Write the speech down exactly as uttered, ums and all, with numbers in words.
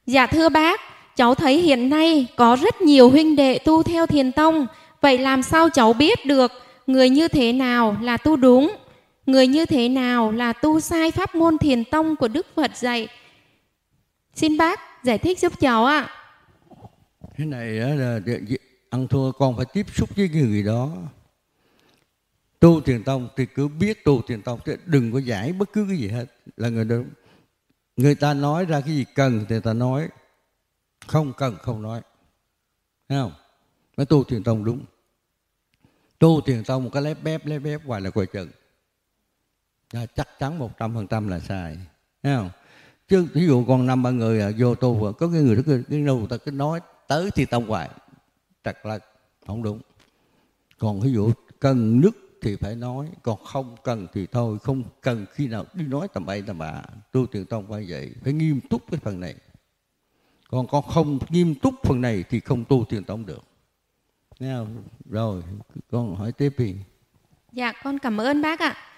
Dạ thưa bác, cháu thấy hiện nay có rất nhiều huynh đệ tu theo Thiền tông. Vậy làm sao cháu biết được người như thế nào là tu đúng, người như thế nào là tu sai pháp môn Thiền tông của Đức Phật dạy? Xin bác giải thích giúp cháu ạ. Cái này là ăn thua con phải tiếp xúc với người đó. Tu Thiền tông thì cứ biết tu Thiền tông, chứ đừng có giải bất cứ cái gì hết. Là người đó, người ta nói ra cái gì cần thì người ta nói, không cần không nói. Thấy không? Mới tu Thiền tông đúng. Tu Thiền tông một cái lép bép lép bép hoài là coi chừng, chắc chắn một trăm phần trăm là sai. Thấy không? Chứ ví dụ còn năm ba người à, vô tu, có cái người đó cái đâu người ta cứ nói tới Thiền tông hoài, trật là không đúng. Còn ví dụ cần nước thì phải nói, còn không cần thì thôi. Không cần khi nào đi nói tầm bậy tầm bạ. Tu Thiền tông phải vậy, phải nghiêm túc cái phần này. Còn con không nghiêm túc phần này thì không tu Thiền tông được. Nghe không? Rồi con hỏi tiếp đi. Dạ con cảm ơn bác ạ.